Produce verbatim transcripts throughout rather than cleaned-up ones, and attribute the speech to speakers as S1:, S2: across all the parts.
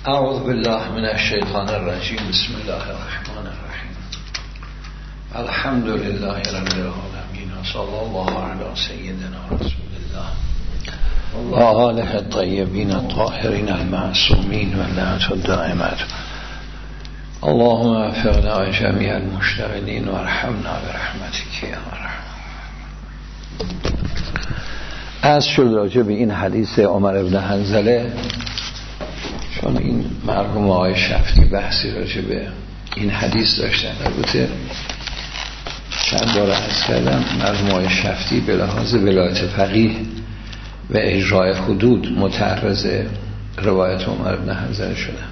S1: اعوذ بالله من الشیطان الرجیم. بسم الله الرحمن الرحیم. الحمد لله رب العالمین و صلی الله علی سیدنا رسول الله و آله الطیبین الطاهرین المعصومین و لعنت الدائمة. اللهم وفقنا جمیع المشتغلین و ارحمنا برحمتک یا ارحم. از شد راجع به این حدیث عمر بن حنظله، چون این مرحوم آقای شفتی بحثی راجع به این حدیث داشتن. البته چند بار عرض کردم مرحوم آقای شفتی به لحاظ ولایت فقیه و اجرای حدود متعرض روایت عمر بن حنظله شدن.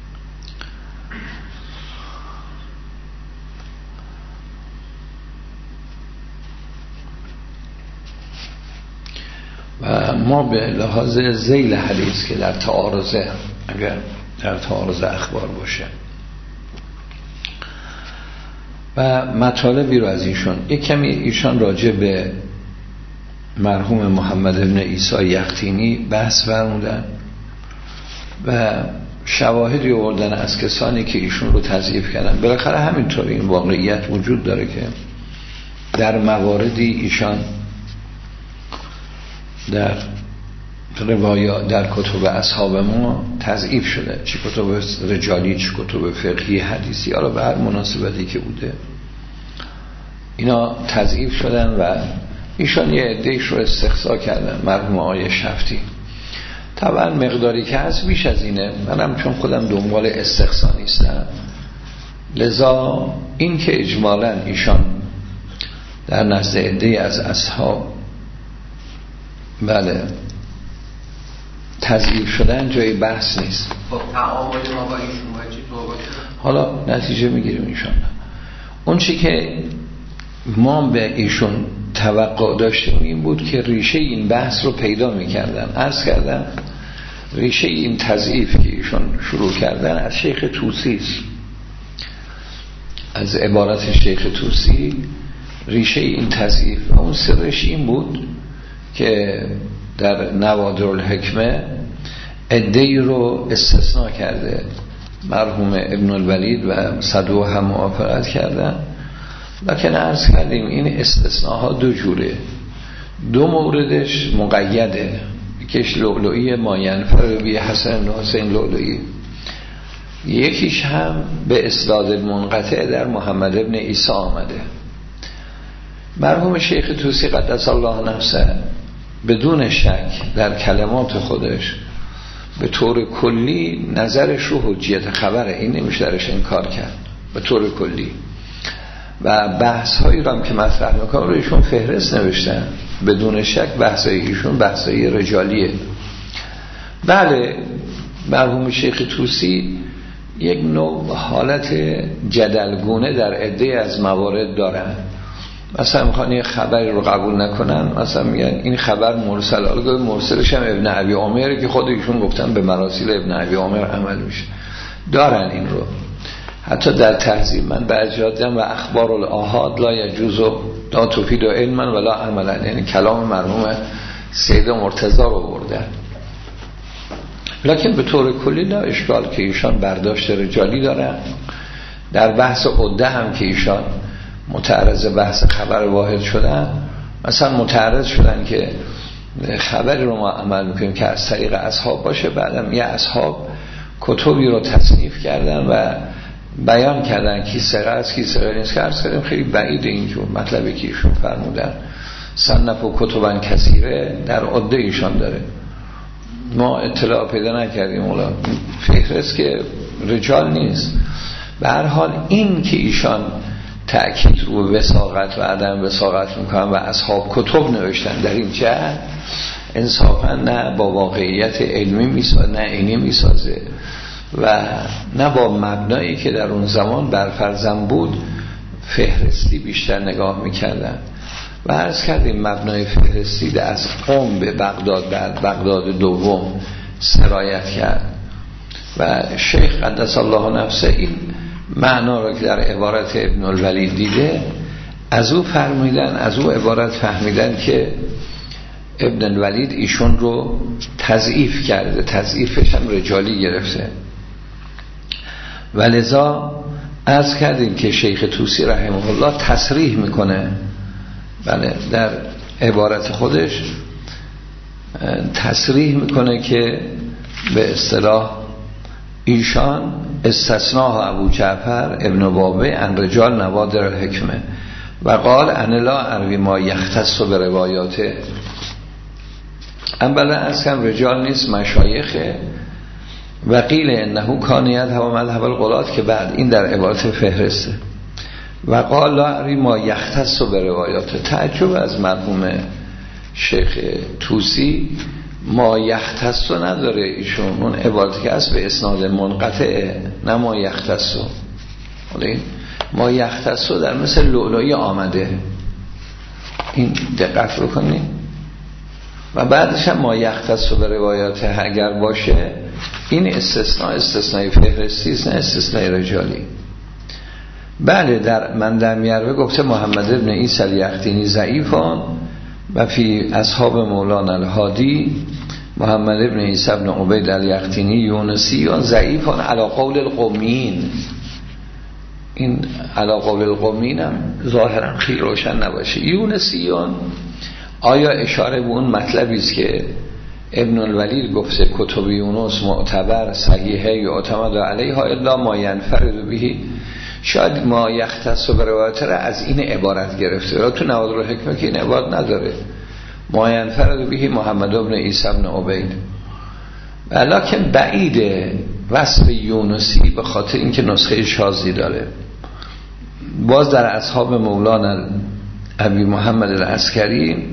S1: و ما به لحاظ ذیل حدیث که در تعارضه، اگر در تعارض اخبار باشه و مطالبی رو از ایشون، یک کمی ایشان راجع به مرحوم محمد ابن عیسی یختینی بحث فرمودن و شواهدی آوردن از کسانی که ایشون رو تضعیف کردن. بالاخره همینطور این واقعیت وجود داره که در مواردی ایشان در روایات در کتب اصحاب ما تضعیف شده، چه کتب رجالی چه کتب فقهی حدیثی، حالا به هر مناسبتی که بوده اینا تضعیف شدن و ایشان یه عده‌اش رو استقصا کردن. مرحوم آقای شفتی طبعا مقداری که هست بیش از اینه، منم چون خودم دنبال استقصا نیستم، لذا این که اجمالاً ایشان در نزد عده‌ای از اصحاب بله تضعیف شدن جای بحث نیست. حالا نتیجه میگیریم ایشان. اون چی که ما به ایشون توقع داشتیم این بود که ریشه این بحث رو پیدا میکردن. عرض کردن ریشه این تضعیف که ایشون شروع کردن از شیخ طوسی است، از عبارت شیخ طوسی ریشه این تضعیف و اون سرش این بود که در نوادر الحکمه عده‌ای رو استثناء کرده. مرحوم ابن الولید و صدوق هم موافقت کردن، لکن عرض کردیم این استثناءها دو جوره. دو موردش مقیده، یکیش لؤلؤی ما ینفر بی حسن و حسین لؤلؤی، یکیش هم به اسناد منقطع در محمد ابن عیسی آمده. مرحوم شیخ طوسی قدس الله نفسه بدون شک در کلمات خودش به طور کلی نظرش رو حجیت خبره، این نمیشه درش انکار کرد به طور کلی. و بحث هایی رو هم که مطرح میکنم رو ایشون فهرست نوشتن، بدون شک بحث های ایشون بحث های رجالیه. بله مرحوم شیخ طوسی یک نوع حالت جدلگونه در عده از موارد دارن. مثلا میخوان یه خبری رو قبول نکنن، مثلا میگن این خبر مرسل، حالا مرسلش هم ابن ابی عامر که خود ایشون گفتن به مراسیل ابن ابی عامر عمل میشه، دارن این رو. حتی در تهذیب من بعضی جا دیدم و اخبار الاحاد لا یجوز لا تفید علما ولا عملا، یعنی کلام مرحوم سید مرتضی رو بردن. لکن به طور کلی لا اشکال که ایشان برداشت رجالی دارن. در بحث عده هم که ایشان متعرض بحث خبر واحد شدن، مثلا متعرض شدن که خبری رو ما عمل میکنیم که از طریق اصحاب باشه، بعدم یه اصحاب کتبی رو تصنیف کردن و بیان کردن کی ثقه است کی ثقه نیست، که عرض کردیم خیلی بعید اینجور مطلبی که ایشون فرمودن. صنف و کتبن کثیره در عده ایشان داره، ما اطلاع پیدا نکردیم، اولا فهرست که رجال نیست. به هر حال این که ایشان تأکید رو وثاقت و عدم وثاقت میکنن و اصحاب کتب نوشتن، در این جهت انصافا نه با واقعیت علمی میسازه نه عینی میسازه و نه با مبنایی که در اون زمان برفرضم بود فهرستی بیشتر نگاه میکردن. و عرض کردیم مبنای فهرستی از قم به بغداد بعد بغداد دوم سرایت کرد و شیخ قدس الله نفسه این معنا رو که در عبارت ابن الولید دیده از او فرمودن، از او عبارت فهمیدن که ابن الولید ایشون رو تضعیف کرده، تضعیفش هم رجالی گرفته. و لذا عرض کردیم که شیخ طوسی رحمه الله تصریح میکنه، بله در عبارت خودش تصریح میکنه که به اصطلاح ایشان استثناء ابو جعفر ابن بابه ان رجال نوادر الحکمه و قال ان لا اروی ما یختص به روایاته. اولا از کم رجال نیست، مشایخه. و قیل انه کانیت هوا مذهب القلات که بعد این در عبارت فهرسته. و قال لا اروی ما یختص به روایاته. تعجب از مرحوم شیخ طوسی، ما یختص نداره ایشون، اون عبارتی که هست به اسناد منقطعه، نه ما یختص. ما یختص در مثل لؤلؤی آمده، این دقت رو کنید. و بعدش هم ما یختص به روایات اگر باشه، این استثناء استثناء فهرستی است، نه استثناء رجالی. بله در من در میروه گفته محمد ابن عیسی الیختینی ضعیفان و فی اصحاب مولانا الهادی محمد ابن عیسی ابن عبید الیختینی یونسیان ضعیفان علی قول القومین. این علی قول القومین هم ظاهرا خیلی روشن نباشه. یونسیان آیا اشاره به اون مطلبی است که ابن الولید گفته کتب یونس معتبر صحیحه یعتمد علیها الا ما ینفرد به، شاید ما یختص به روایت را از این عبارت گرفته، را تو نوادر الحکمه که این عبارت نداره، ما ینفرد به محمد ابن عیسی ابن عبید. لکن بعیده وصف یونسی به خاطر اینکه نسخه شاذی داره. باز در اصحاب مولانا ابی محمد العسکری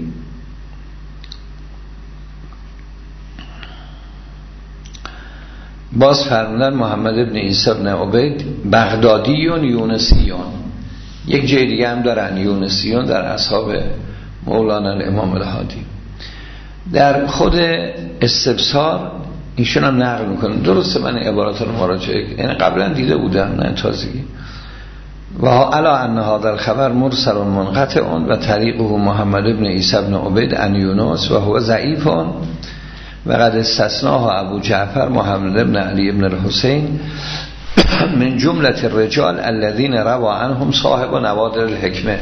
S1: باز فرمودن محمد ابن عیسی ابن عبید بغدادیون یونسیون. یک جای دیگه هم دارن یونسیون در اصحاب مولانا الامام الهادی. در خود استبصار ایشون هم نقل میکنن، درسته من عبارات رو مراجعه یعنی قبلا دیده بودم نه تازگی. و علا ان هذا الخبر مرسل منقطع و طریقه محمد ابن عیسی ابن عبید عن یونس و هو ضعیف و قد استثناها ابو جعفر محمد ابن علی ابن الحسین من جملة الرجال الذين روى عنهم صاحب نوادر الحکمه.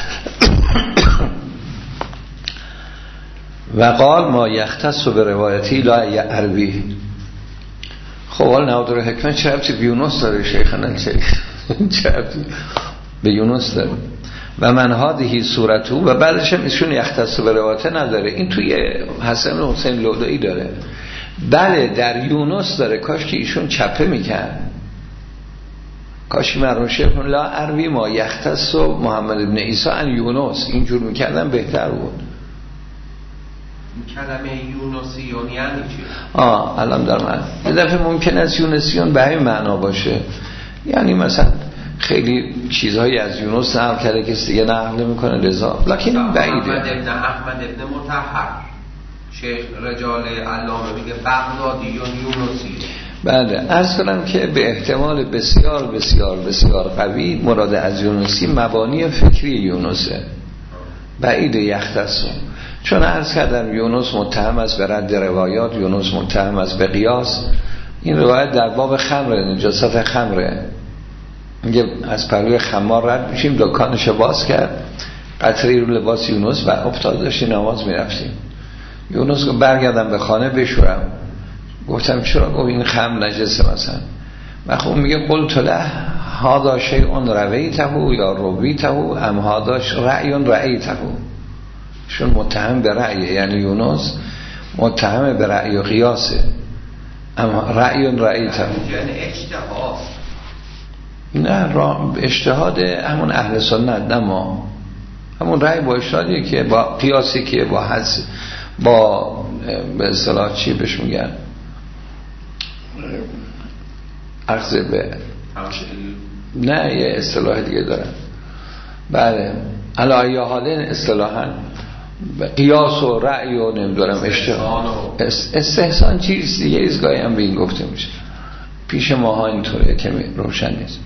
S1: و قال ما یختص به روایتی لا یعروی. خب حال نوادر الحکمه چه ربطی به یونس داره شیخنا؟ چه ربطی به یونس داره؟ و من هادهی صورتو و بعدش هم ایشون یختص به روایته نداره. این توی حسن حسین لؤلؤی داره. بله در یونس داره، کاش که ایشون چپه میکرد، کاش مرحوم شیخ لا اروی ما یختص محمد ابن عیسی عن یونس اینجور میکردن بهتر بود.
S2: کلمه یونسیون یعنی چی؟
S1: آه الان در من یه دفعه ممکن است یونسیون به همین معنا باشه، یعنی مثلا خیلی چیزهایی از یونس نقل کرده که دیگه نقل میکنه لذا، لکن این بعیده.
S2: احمد ابن احمد ابن مطهر شیخ رجال علامه میگه بغدادیون یونسی.
S1: بله عرض کنم که به احتمال بسیار بسیار بسیار قوی مراد از یونسی مبانی فکری یونسه، بعید یختصون. چون عرض کردم یونس متهم است به رد روایات، یونس متهم است به قیاس. این روایت در باب خمره، نجاست خمره، میگه از پروی خمار رد میشیم، دکانش باز کرد، قطره رو لباس یونس و افتاد، داشتی نماز میرفتیم. یونس گفت برگردم به خانه بشورم. گفتم چرا؟ گفت این خمر نجسه مثلا. و خب میگه قلت له هذا شیء رویته یا رویته ام هذا رأی رأیته. شون متهم به رأی، یعنی یونس متهم به رأی و قیاسه. اما رأی رأیته
S2: یعنی اجتهاد،
S1: نه را اجتهاد همون اهل سنت، نه ما. همون رأی با اجتهادی که با قیاسی که با حس با به اصطلاح چی بهش میگن اخذ به نه یه اصطلاح دیگه دارن. بله علی حال اصطلاحاً قیاس و رأی و نمیدونم اجتهاد استحسان چیز دیگه ایزگاهی هم به این گفته میشه. پیش ماها اینطوره که روشن نیست.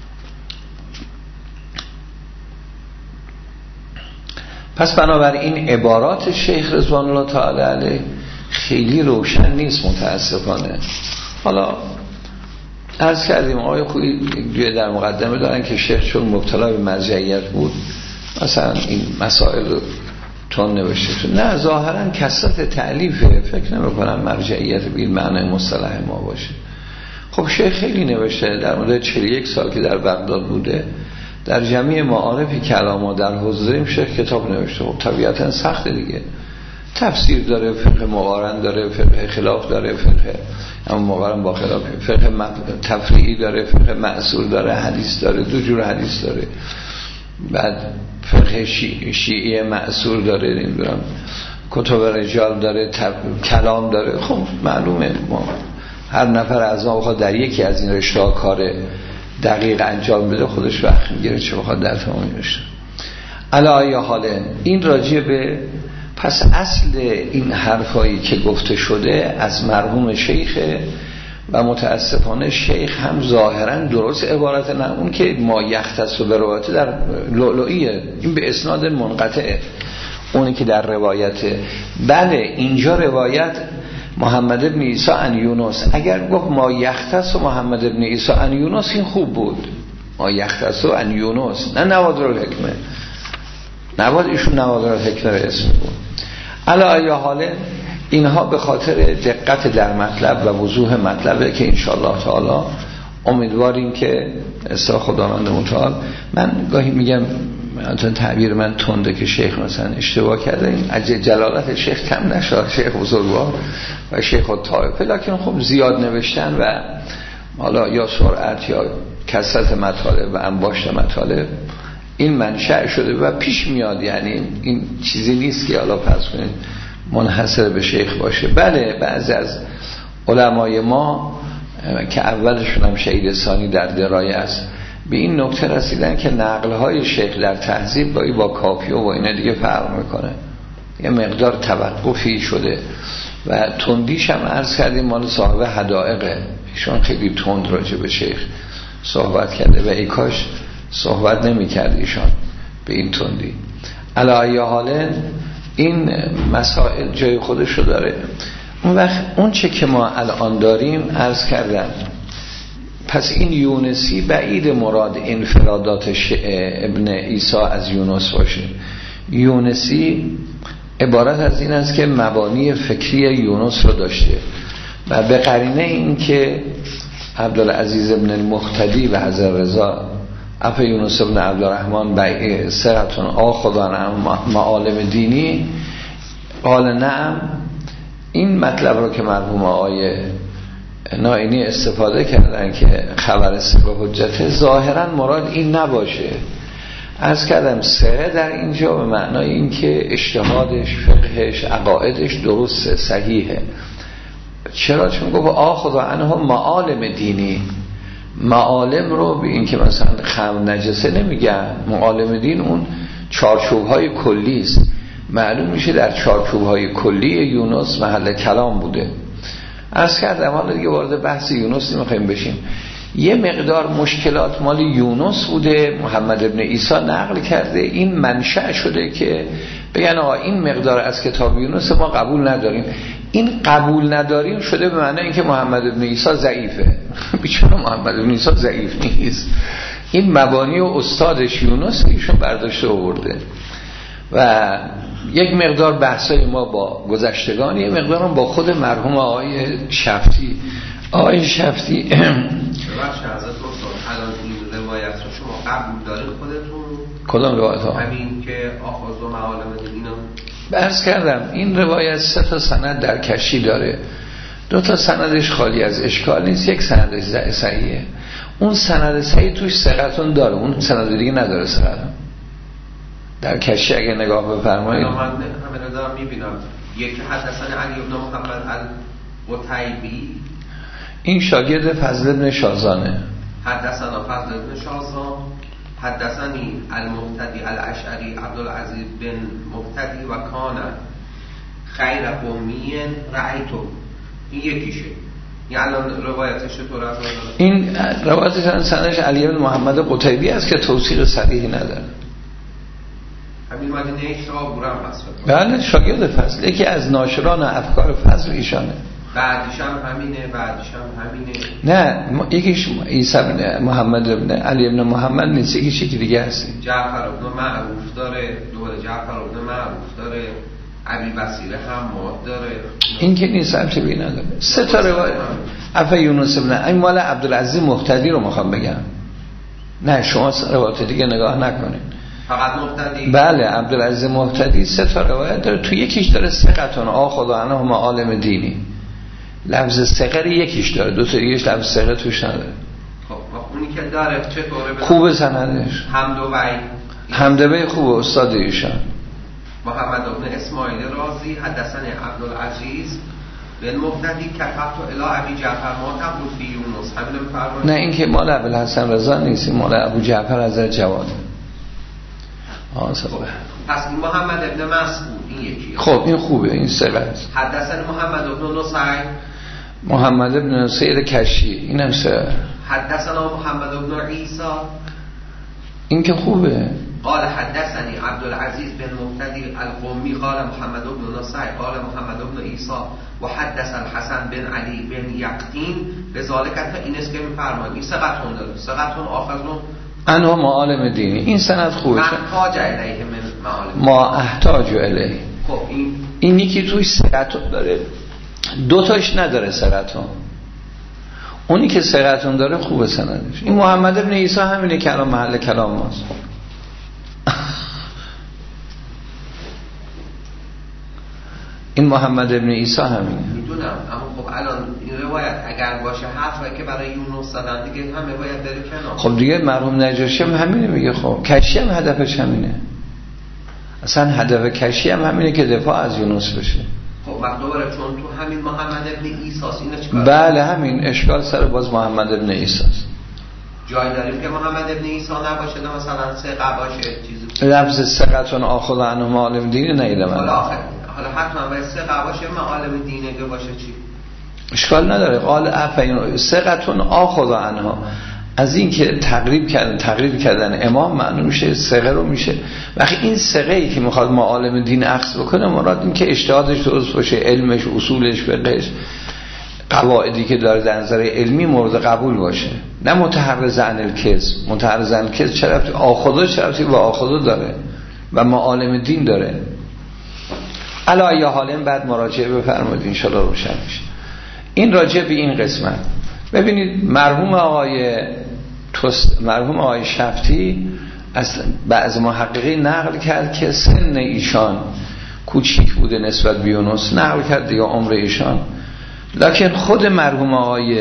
S1: پس بنابراین عبارات شیخ رضوان الله تعالی علیه خیلی روشن نیست متاسفانه. حالا عرض کردیم آقای خویی دوی در مقدمه دارن که شیخ چون مبتلا به مرجعیت بود مثلا این مسائل رو تون نوشته شد. نه ظاهرا کثرت تألیفه، فکر نمی کنم مرجعیت به این معنی مصطلح ما باشه. خب شیخ خیلی نوشته در مدت چهل و یک سال که در بغداد بوده، در جمعی معارفی کلام ها در حضوریم شیخ کتاب نوشته. خب طبیعتا سخته دیگه، تفسیر داره، فقه مقارن داره، فقه خلاف داره، فقه اما مقارن با خلاف، فقه تفریعی داره، فقه معصور داره، حدیث داره، دو جور حدیث داره، بعد فقه شیعی, شیعی معصور داره، نمیدونم کتب رجال داره، کلام داره. خب معلومه ما هر نفر از ما بخواد در یکی از این رشته ها کار دقیق انجام بده خودش وقت میگیره، چه بخواد در تمام این رشته. علی حاله این راجع به پس اصل این حرفایی که گفته شده از مرحوم شیخ و متاسفانه شیخ هم ظاهرا درست عبارت نه اون که ما یختص به روایت در لؤلؤیه، این به اسناد منقطعه اونی که در روایته. بله اینجا روایت محمد ابن عیسی ان یونس، اگر گفت ما یختص و محمد ابن عیسی ان یونس این خوب بود، ما یختص و ان یونس، نه نوادر الحکمه، نواد ایشون نوادر الحکمه رو اسم بود. علی ای حاله اینها به خاطر دقت در مطلب و وضوح مطلبه که انشاءالله تعالی امیدواریم که اصلاح خداوند متعال. من گاهی میگم مثلا تعبیر من تنده که شیخ مثلا اشتباه کرده، این اجل جلالت شیخ کم نشد، شیخ بزرگوار و شیخ الطائفه، لکن خب زیاد نوشتن و حالا یا سرعت یا کثرت مطالب و انباشت مطالب این منشأ شده و پیش میاد. یعنی این چیزی نیست که حالا فرض کنید منحصر به شیخ باشه. بله بعضی از علمای ما که اولشون هم شهید ثانی در درایه است به این نکته رسیدن که نقل‌های شیخ در تهذیب با با کافیه و اینا دیگه فرق میکنه، یه مقدار توقفی شده و تندیش هم عرض کردیم مال صاحب حدائقه، ایشون خیلی تند راجع به شیخ صحبت کرده و ای کاش صحبت نمی کرد ایشان به این تندی. علی حاله این مسائل جای خودشو داره. اون وقت اون چه که ما الان داریم عرض کردم، پس این یونسی بعید مراد انفرادات ابن عیسی از یونس باشه. یونسی عبارت از این است که مبانی فکری یونس رو داشته و به قرینه این که عبدالعزیز ابن المختدی و حضرت رضا اپ یونس ابن عبدالرحمن بیع سرطان آخدان معالم دینی قال نعم. این مطلب رو که مرحوم آقای نائینی استفاده کردن که خبر سر حجته، ظاهرا مراد این نباشه. عرض کردم سره در اینجا به معنای این که اجتهادش، فقهش، عقایدش درسته، صحیحه. چرا؟ چون گفت آخذ عنه معالم دینی، معالم رو به این که مثلا خمر نجسه نمیگن، معالم دین اون چارچوب‌های کلی است. معلوم میشه در چارچوب‌های کلی یونس محل کلام بوده. عرض کردم حالا دیگه وارد بحث یونس نمیخوایم بشیم. یه مقدار مشکلات مال یونس بوده، محمد ابن عیسی نقل کرده، این منشأ شده که بگن آقا این مقدار از کتاب یونس ما قبول نداریم. این قبول نداریم شده به معنی اینکه محمد ابن عیسی ضعیفه. بیچاره محمد ابن عیسی ضعیف نیست، این مبانی و استادش یونس ایشون برداشته آورده. و یک مقدار بحثای ما با گذشتگان، یک مقدار هم با خود مرحوم آقای شفتی. آقای شفتی
S2: ببخشید حضرت دکتر، الان این روایت رو شما قبول دارید خودتون؟
S1: کدام روایت ها؟
S2: همین که آخذ و معالم اینا
S1: بحث کردم. این روایت سه تا سند در کشی داره، دو تا سندش خالی از اشکال نیست، یک سندش صحیحه. اون سند صحیح توش ثقتون داره، اون سند دیگه نداره ثقتون. در کشی اگه نگاه بفرمایید
S2: من همه دارم میبینم یک حدثنا علی بن محمد القتیبی،
S1: این شاگرد فضل بن شازانه.
S2: حدثنا فضل بن شازان حدثنی المهتدی الاشعری عبدالعزیز بن مهتدی و کان خیر قومی رأیتو. این یکیشه. این الان روایتش چطور است؟
S1: این روایتش سندش علی بن محمد قتیبی است که توثیق صریحی نداره.
S2: همین مدینه اشتباه بورم هست.
S1: بله شاگرد فضل، یکی از ناشران افکار فضل ایشانه.
S2: بعدش هم همینه بعدش هم همینه.
S1: نه یکیش عیسی بن محمد ابن علی ابن محمد نیست، یکیش یکی دیگه هست.
S2: جعفر ابن معروف داره، دوباره جعفر ابن معروف داره، ابی بصیر حماد داره.
S1: این که نیست، همچه بی نداره. سه تا روایت. افا یونس ابن این مال عبدالعزیز مقتدی رو میخوام بگم. نه شما روایت دیگه نگاه نکنید،
S2: فقط مقتدی.
S1: بله عبدالعزیز مقتدی سه تا روایت داره. تو یکیش داره ثقتون آ خدا عنهم عالم دینی، لفظ ثقه یکیش داره، دو تا دیگهش لفظ ثقه توش نداره.
S2: خب اونی که داره چطوره؟
S1: خوبه سندش،
S2: حمد و وعید
S1: حمدوی خوبه، استاد ایشان.
S2: محمد بن اسماعیل رازی حدثنی عبدالعزیز بن مقتدی کفرت الی ابی جعفر ما تقول فی یونس. همین میفرمایید؟
S1: نه این که مال ابوالحسن رضا نیست، مال ابو جعفر از جواد. آه سبب.
S2: پس این محمد ابن مسعود این یکی.
S1: خب این خوبه، این ثقه است.
S2: حدثنی محمد ابن نصیر
S1: محمد ابن نصیر کشی، اینم ثقه.
S2: حدثنا محمد ابن عیسی، این
S1: که خوبه.
S2: قال حدثني عبدالعزيز بن مقتدي القومي قال محمد بن نصير قال محمد بن عيسى وحدث الحسن بن علي بن يقطين بذلك. این است که میفرمایید این ثقتون داره، ثقتون آخذون
S1: انه معالم دینی. این سند خوبه.
S2: محتاج الیه من معالم
S1: ما احتاج الیه.
S2: خب این
S1: این یکی توش ثقتون داره، دو تاش نداره ثقتون. اونی که ثقتون داره خوبه سندش. این محمد ابن عیسی همینه که الان محل کلام ماست. این محمد ابن عیسی همینه.
S2: میدونم، اما خب الان این روایت اگر باشه حرفه که برای یونس دادن دیگه هم روایت داره کنار.
S1: خب دیگه مرحوم نجاشی هم همینه میگه. خب کشی هم هدفش همینه، اصلا هدف کشی هم همینه که دفاع از یونس بشه.
S2: خب وقت دوباره چون تو همین محمد ابن عیسی است اینو چیکار؟
S1: بله همین اشکال سر باز محمد ابن عیسی است.
S2: جای داریم که محمد ابن عیسی نباشه، نه مثلا ثقه باشه چیزی.
S1: لفظ ثقتون آخذ عنهم عالم دینی نیدم.
S2: حالا آخر حالا حتما باید ثقه باشه، معالم دینه باشه چی؟
S1: اشکال نداره. قال افین ثقتون آخذ عنها، از این که تقریب کردن تقریب کردن امام معنی میشه ثقه رو میشه. وقتی این ثقه ای که میخواد معالم دین اخذ بکنه مراد این که اجتهادش درست باشه، علمش، اصولش، فقهش، قواعدی که داره در نظر علمی مورد قبول باشه، نه متحرز عن الکذب. متحرز عن الکذب چه ربطی آخذ چه ربطی با آخذ داره و معالم دین داره. علا یا حالم بعد مراجعه بفرمایید ان شاء الله روشن میشه. این راجع به این قسمت. ببینید مرحوم آقای توست مرحوم آقای شفتی از بعض محققین نقل کرد که سن ایشان کوچیک بوده نسبت به یونس، نقل کرد دیگه عمر ایشان. لکن خود مرحوم آقای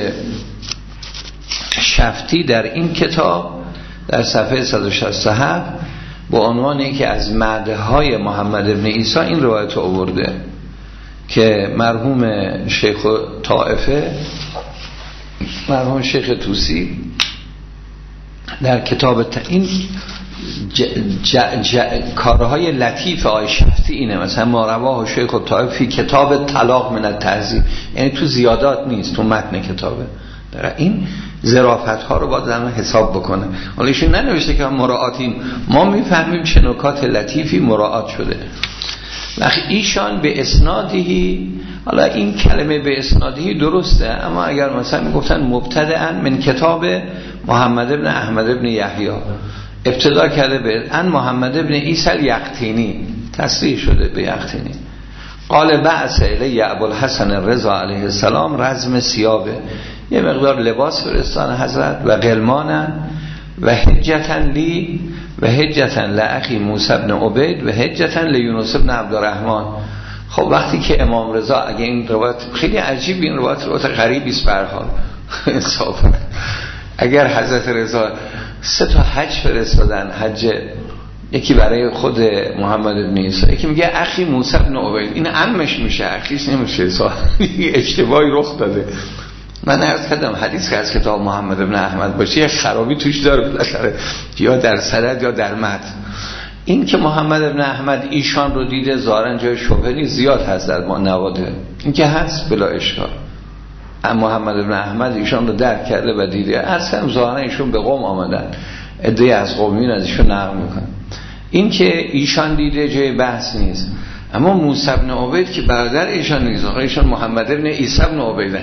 S1: شفتی در این کتاب در صفحه صد و شصت و هفت با عنوان اینکه از مدح های محمد ابن عیسی این روایت آورده که مرحوم شیخ طائفه مرحوم شیخ توسی در کتاب ت... این ج... ج... ج... کارهای لطیف آقای شفتی اینه. مثلا ما رواه شیخ طائفه کتاب طلاق من التعذیب، یعنی تو زیادات نیست، تو متن کتابه. در این ظرافت ها رو باید زمان حساب بکنه. حالا ایشون ننوشته که مراعاتیم، ما میفهمیم چه نکات لطیفی مراعات شده. وقتی ایشان به اسنادی، حالا این کلمه به اسنادی درسته، اما اگر مثلا میگفتن مبتدعا من کتاب محمد ابن احمد ابن یحیی، ابتدا کرده به ان محمد ابن عیسی الیقطینی، تصریح شده به یقطینی. قال بعث الی ابوالحسن رضا علیه السلام رزم ثیابه، یه مقدار لباس فرستان حضرت و غلمانن و حجتن لی و حجتن لأخی موسی بن عبید و حجتن لیونس بن عبدالرحمن. خب وقتی که امام رضا، اگه این روایت خیلی عجیب، این روایت روایت غریبی است به هر حال انصافا، اگر حضرت رضا سه تا حج فرستادن، حج یکی برای خود محمد ابن عیسی، یکی میگه اخی موسی بن عبید، این عمش میشه، اخیش نمیشه، اشتباهی رخ داده. من عرض کردم حدیث که از کتاب محمد ابن احمد باشه یه خرابی توش داره بالاخره، یا در سند یا در متن. این که محمد ابن احمد ایشان رو دیده ظاهرا جای شبهه زیاد هست در نواده، این که هست بلا اشکال. اما محمد ابن احمد ایشان رو درک کرده و دیده، اصلا ظاهرا ایشون به قوم آمدن، عده از قومین از ایشون نقل میکنن. این که ایشان دیده جای بحث نیست. اما موسی بن عبید که برادر ایشان نیست، ایشان محمد بن عیسی بن عبید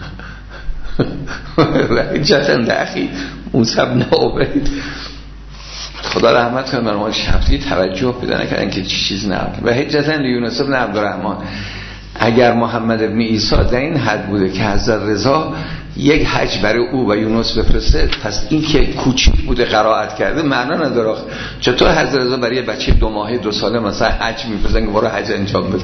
S1: و حجتن دخی موسی بن عبید. خدا رحمت کنه مرحوم شفتی توجه بدن کردن که چی چیز نه و حجتن یونس بن عبدالرحمن. اگر محمد بن عیسی در این حد بوده که حضرت رضا یک حج برای او و یونس بفرسته، پس این که کوچیک بوده قرائت کرده معنا نداره. چطور حضرت رضا برای بچه دو ماهه دو ساله مثلا حج میفرستن که برو حج انجام بده؟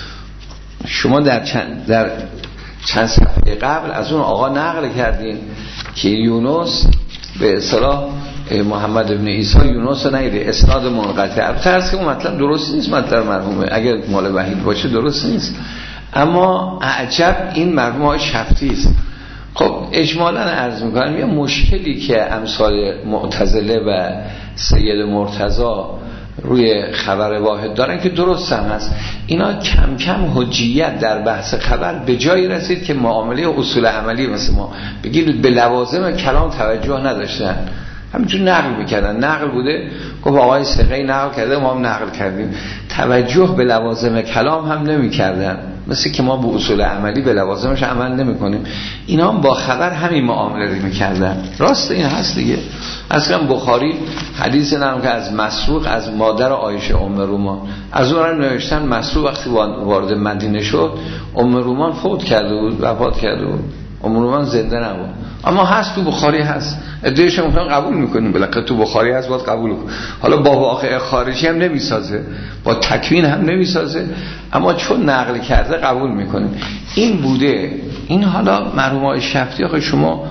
S1: شما در چند در چند صفحه قبل از اون آقا نقل کردین که یونس به اصطلاح محمد ابن عیسی یونس رو نیده، اسناد منقطع. البته که اون مطلب درست نیست، مطلب مرحومه اگر مال وحید باشه درست نیست، اما عجب این مرحوم های شفتی است. خب اجمالا عرض میکنم یه مشکلی که امثال معتزله و سید مرتضی روی خبر واحد دارن که درست هم هست، اینا کم کم حجیت در بحث خبر به جایی رسید که معامله اصول عملی مثل ما بگید به لوازم کلام توجه نداشتن، همینجور نقل میکردن. نقل بوده گفت آقای ثقه نقل کرده ما هم نقل کردیم، توجه به لوازم کلام هم نمیکردن، مثل که ما به اصول عملی به لوازمش عمل نمیکنیم. اینا هم با خبر همین معامله رو میکردن. راست این هست دیگه. اصلا بخاری حدیث نام که از مسروق از مادر عایشه ام رومان، از اون هم نوشتن مسروق وقتی وارد مدینه شد ام رومان فوت کرده بود، وفات کرده بود، ام رومان زنده نبود. اما هست تو بخاری هست، ادعایش هم قبول میکنیم، بالاخره تو بخاری هست باید قبول کنیم. حالا با واقع خارجی هم نمیسازه، با تکوین هم نمیسازه، اما چون نقل کرده قبول میکنیم. این بوده. این حالا مرحوم شفتی آخه شما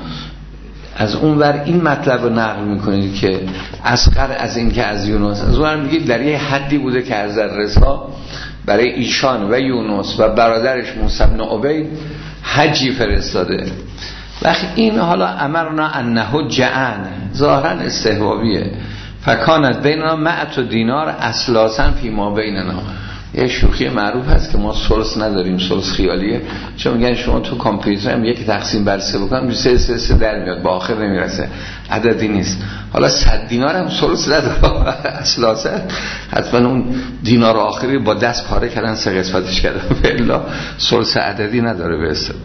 S1: از اون ور این مطلب رو نقل میکنید که اصغر از این که از یونس، از اون ور میگید در یه حدی بوده که از رضا برای ایشان و یونس و برادرش موسی بن عبید حجی فرستاده. وقتی این حالا امرنا ان نحج عن ظاهرا استحبابیه، فکانت بیننا مئة دینار اسلاسا فی ما بیننا. یه شوخی معروف هست که ما ثلث نداریم، ثلث خیالیه، چون میگن شما تو کامپیوتر هم یک تقسیم بر سه بکنم سه سه سه در میاد، با آخر نمیرسه، عددی نیست. حالا صد دینار هم ثلث نداره اسلاسا، حتما اون دینار آخری با دست پاره کردن سه قسمتش کردن، الا ثلث عددی نداره به اصطلاح.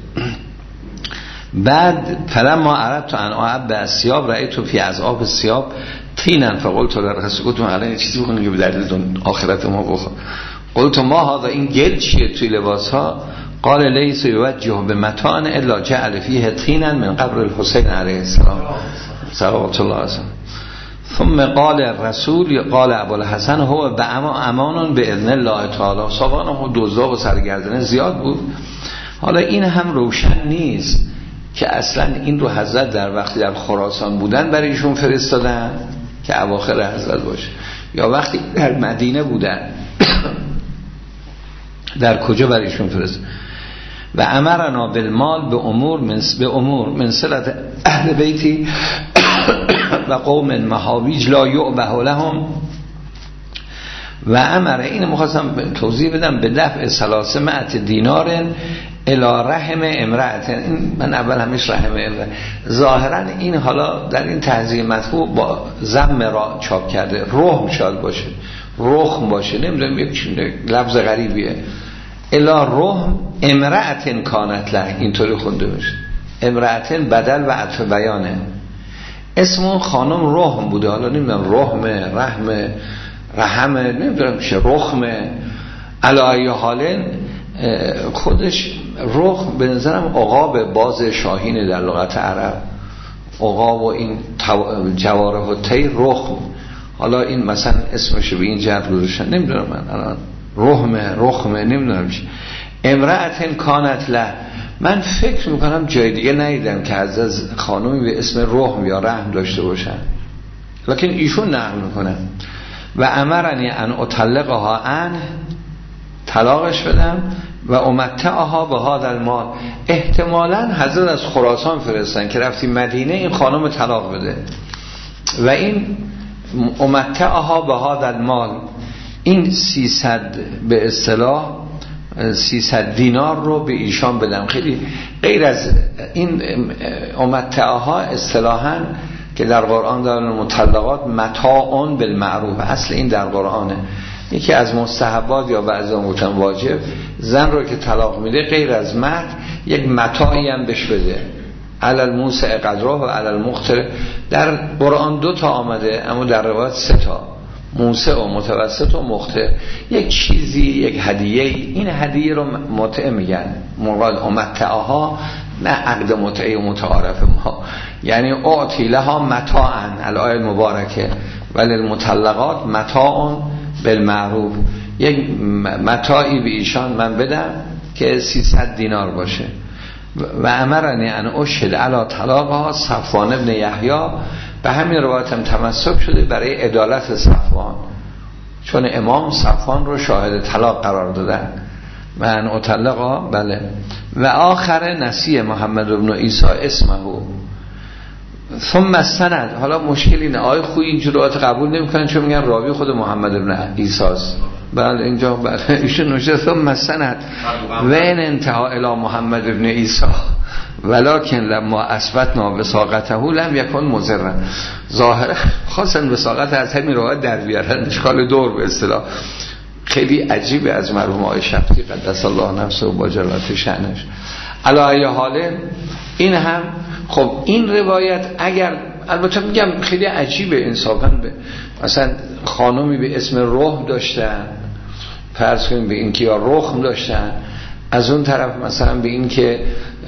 S1: بعد فلما اردت ان اعب الثياب رأيت فی اذعاب الثياب طینا فقلت للرسول گفتم الان یه چیزی بکنید که به دردتون آخرت ما بخوره. قلت ما هذا این گل چیه توی لباس ها؟ قال لیس یوجه بمتان الا جعل فیه طینا من قبر الحسین علیه السلام صلوات الله علیه. ثم قال الرسول قال ابو الحسن هو بامان باذن الله تعالی. سابقا دوزا و سرگردنه زیاد بود. حالا این هم روشن نیست که اصلا این رو حضرت در وقتی در خراسان بودن برای ایشون فرستادن که اواخر حضرت باشه، یا وقتی در مدینه بودن در کجا برای ایشون فرستادن. و امرنا بالمال به امور من به امور من صلت اهل بیتی و قوم محاویج لا یعبه لهم. و امر این مخواستم توضیح بدم به دفع ثلاثمائة دینار الی رحم امرأت. این من اول همیش رحم امرأت، ظاهرا این حالا در این تحضیر مطبوع با ضم را چاپ کرده، رحم شاید باشه، رحم باشه، نمیدونم یک لفظ غریبیه. الی رحم امرأت کانت له، اینطوری خونده بشه. امرأت بدل و عطف بیانه، اسم خانم رحم بوده، حالا نمیدونم رحم رحم رحم نمیدونم چه رحمه. علی حالن خودش رخ به نظرم عقاب باز شاهین در لغت عرب، عقاب و این جواره و تی رخ. حالا این مثلا اسمش به این جهت گذاشتن، نمیدونم من الان رحمه رخمه نمیدونم چی. امرأت کانت له، من فکر میکنم جای دیگه ندیدم که از خانومی به اسم رحم یا رحم داشته باشن، لکن ایشون نقل میکنه و امرنی ان اطلقها عن، طلاقش بدم و امتعها به هذا المال. احتمالاً حضرت از خراسان فرستن که رفتی مدینه این خانم طلاق بده و این امتعها به هذا المال، این سیصد به اصطلاح سیصد دینار رو به ایشان بدم. خیلی غیر از این امتعها اصطلاحاً که در قرآن در مطلقات متاعون بالمعروف، اصل این در قرآنه، یکی از مستحبات یا بعضی هم واجب، زن رو که طلاق میده غیر از مهر یک متاعی هم بهش بده، علل موسع قدره و علل مقتر. در قرآن دو تا آمده اما در روایت سه تا، موسع و متوسط و مقتر. یک چیزی، یک هدیه، این هدیه رو متعه میگن، مراد امتعها، نه عقد متعه و متعارف ما، یعنی اعطی لها متاعن الآیه مبارکه ولی المطلقات متاعن بالمعروف، یک متاعی به ایشان من بدم که سیصد دینار باشه. و امرنی ان اشهد علی طلاقها صفوان ابن یحیی، به همین روایت هم تمسک شده برای عدالت صفوان، چون امام صفوان رو شاهد طلاق قرار دادن. و ان اطلقها بله. و آخر نسی محمد بن عیسی اسمه ثم السند. حالا مشکل اینه آیه خوی اینجور روایت قبول نمیکنن چون میگن راوی خود محمد بن عیسی است. بله اینجا بله ایشون نوشته ثم السند و ان انتها الی محمد بن عیسی ولکن لما اثبتنا وثاقته لم یکن مضرا. ظاهرا خواستن وثاقت از همین روایت در بیارن، اشکال دور به اصطلاح. خیلی عجیبه از مرحوم آقای شفقی قدس الله نفسه و با جلالت شأنش. علی ای حال این هم خب این روایت اگر البته میگم خیلی عجیبه انصافا، به مثلا خانومی به اسم روح داشتن، فرض کنیم به این که یا رخم داشتن، از اون طرف مثلا به این که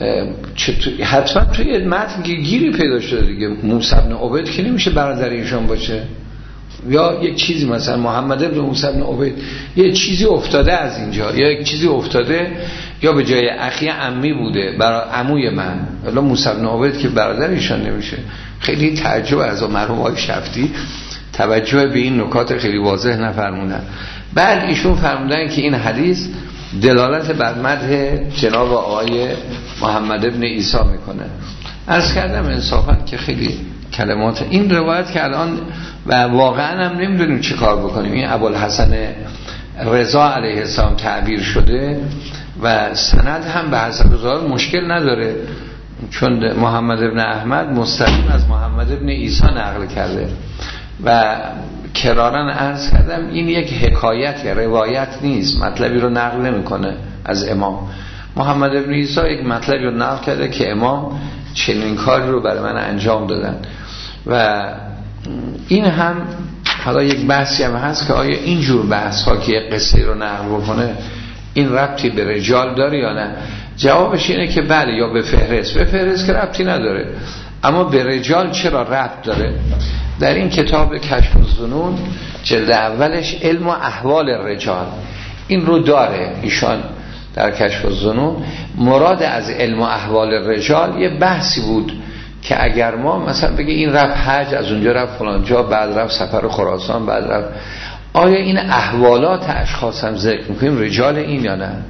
S1: حتما توی متن که گیری پیدا شده دیگه، موسی بن عبید که نمیشه برادر ایشان باشه، یا یک چیزی مثلا محمد بن موسی بن عبید یه چیزی افتاده از اینجا، یا یک چیزی افتاده، یا به جای اخی عمی بوده برای عموی من، الا موسی بن عبید که برادر ایشان نمیشه. خیلی تعجب از مرحوم آقای شفتی توجه به این نکات خیلی واضح نفرمودن. بعد ایشون فرمودن که این حدیث دلالت بر مدح جناب آقای محمد ابن عیسی میکنه. عرض کردم انصافا که خیلی کلمات این روایت که الان و واقعا هم نمیدونیم چی کار بکنیم، این ابوالحسن رضا علیه السلام تعبیر شده و سند هم به حسب ظاهر مشکل نداره، چون محمد ابن احمد مستقیم از محمد ابن عیسی نقل کرده و کرارن عرض کردم این یک حکایت یا روایت نیست، مطلبی رو نقل نمیکنه از امام. محمد ابن عیسی یک مطلبی رو نقل کرده که امام چنین کاری رو برای من انجام دادن. و این هم حالا یک بحثی هم هست که آیا اینجور بحث ها که یک قصه رو نقل بکنه این ربطی به رجال داره یا نه؟ جوابش اینه که بله، یا به فهرست به فهرست که ربطی نداره، اما به رجال چرا ربط داره؟ در این کتاب کشف الظنون جلد اولش علم و احوال رجال این رو داره ایشان در کشف الظنون. مراد از علم و احوال رجال یه بحثی بود که اگر ما مثلا بگه این رفت حج، از اونجا رفت فلان جا، بعد رفت سفر خراسان، بعد رفت، آیا این احوالات اشخاص هم ذکر میکنیم رجال این یا نه؟